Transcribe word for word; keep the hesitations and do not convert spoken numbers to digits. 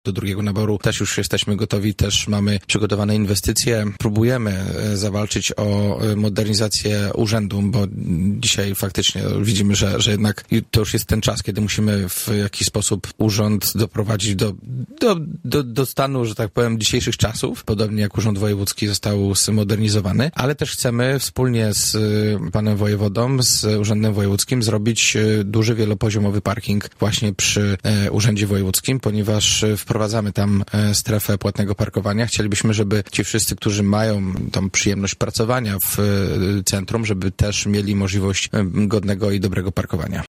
Do drugiego naboru też już jesteśmy gotowi, też mamy przygotowane inwestycje. Próbujemy zawalczyć o modernizację urzędu, bo dzisiaj faktycznie widzimy, że, że jednak to już jest ten czas, kiedy musimy w jakiś sposób urząd doprowadzić do, do, do, do stanu, że tak powiem, dzisiejszych czasów. Podobnie jak Urząd Wojewódzki został zmodernizowany, ale też chcemy wspólnie z panem wojewodą, z Urzędem Wojewódzkim zrobić duży, wielopoziomowy parking właśnie przy Urzędzie Wojewódzkim, ponieważ wprowadzamy tam strefę płatnego parkowania. Chcielibyśmy, żeby ci wszyscy, którzy mają tam przyjemność pracowania w centrum, żeby też mieli możliwość godnego i dobrego parkowania.